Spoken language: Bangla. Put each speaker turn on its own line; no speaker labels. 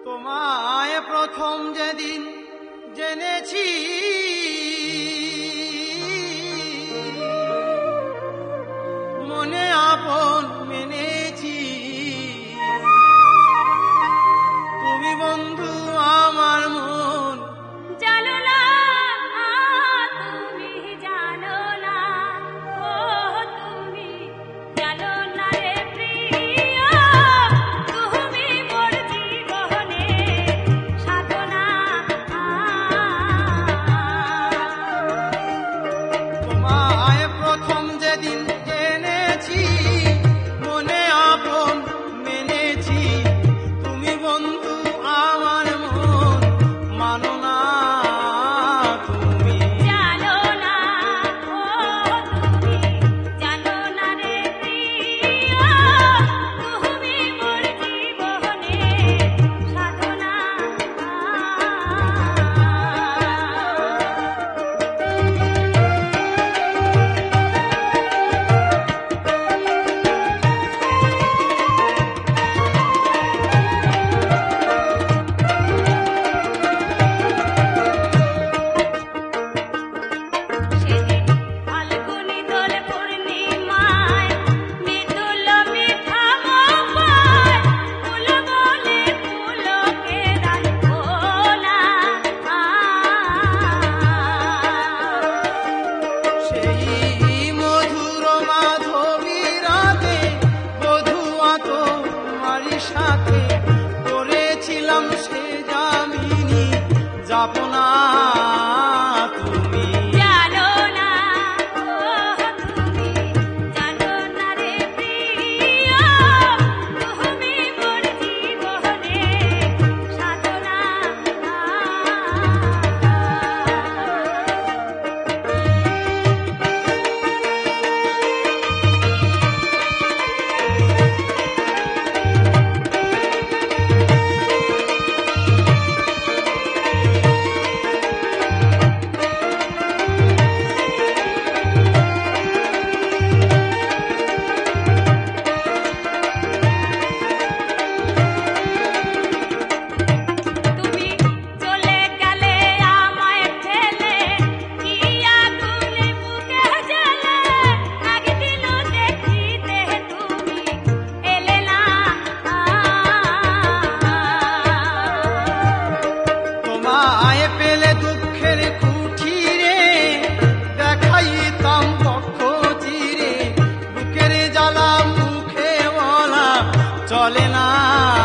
তোমায় প্রথম যেদিন জেনেছি মনে আপন মেনেছি, তুমি বন্ধু আমার মন
জানো না, তুমি জানো না, ও তুমি জানো না রে প্রিয়, তুমি মোর জীবনে সাধনা।
তোমায় প্রথম যেদিন জেনেছি মনে আপন মেনেছি, তুমি বন্ধু আমার মন মানো না তুমি।
জানো না, ও তুমি জানো না রে প্রিয়, তুমি মোর জীবনে সাধনা। সেদিন ফাল্গুনি দোল পূর্ণিমায় মৃদুল মিঠা মপায়, ফুল বলে ফুলকে দান ভোলা।
সেই মধুর মাধবী রাতে বধুয়া তোমারই সাথে করেছিলাম সে যামিনী যাপনা তুমি।
জানো না, ও তুমি জানো না রে প্রিয়, তুমি মোর জীবনে সাধনা। তুমি চলে গেলে আমায় ফেলে, কি আগুনে বুকে জ্বলে, একদিনও দেখিতে তুমি এলে না।
তোমায় পেলে দুঃখের কুঠিরে দেখাইতাম পক্ষ চিরে, বুকের জ্বালা মুখে বলা চলে না।